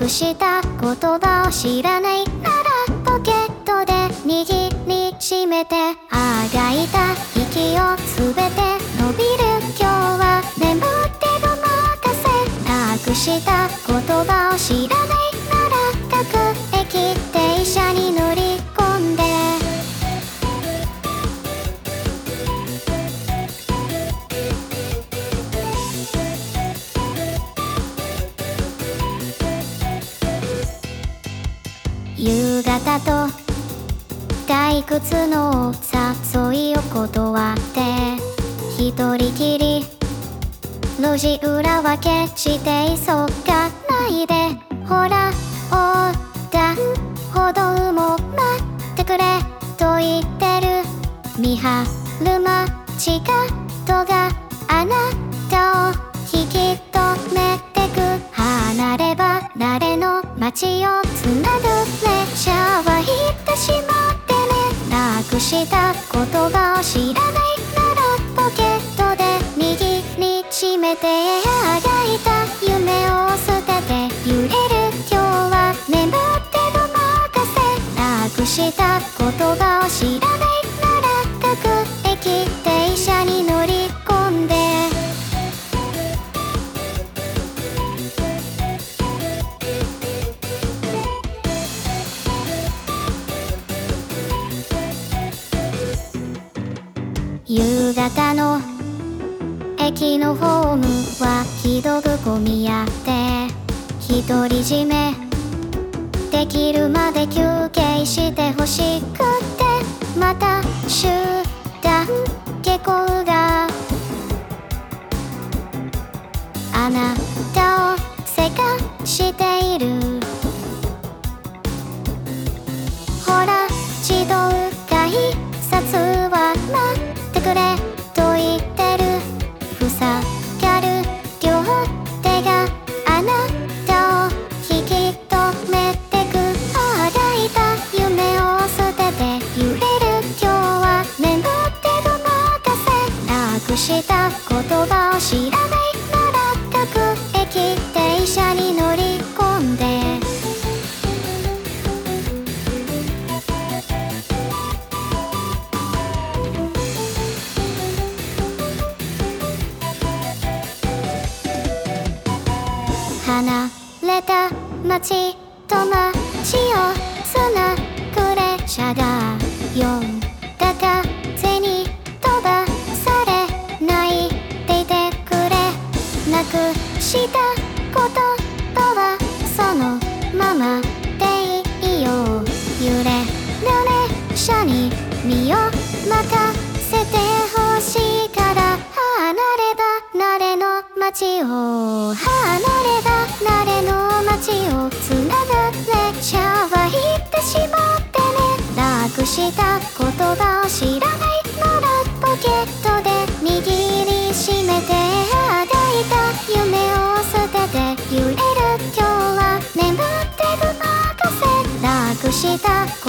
くした言葉を知らないならポケットで握りしめてあがいた息をすべて伸びる今日は眠ってごまかせなくした言葉を知らないなら各駅停車に乗り込んで夕方と退屈の誘いを断って一人きり路地裏は決して急がないでほら横断歩道も待ってくれと言ってる見張る街角があなたを引き止めてく離れ離れの街をつなぐ列車は行ってしまってねなくした言葉を知らないならポケットで握りしめてあがいた夢を捨てて揺れる今日は眠ってごまかせなくした言葉を知らないなら各駅停車に乗り込んで夕方の駅のホームはひどく混み合って独り占めできるまで休憩してほしくってまた集団下校があなたをせかしているほら自動改札は待ってくれと言ってる塞がる両手があなたを引き止めてくあがいた夢を捨てて揺れる今日は眠ってごまかせなくした言葉を知らないなら各駅停車に乗り込んで離れた街と街をつなぐ列車が読んだ風に飛ばされないでいてくれなくした言葉はそのままでいいよ揺れる列車に身を任せてほしいから離れ離れの街を離れ離れの街をつなぐ列車は行ってしまってねなくした言葉を知らないならポケットで握りしめてあがいた夢を捨てて揺れる今日は眠ってごまかせなくした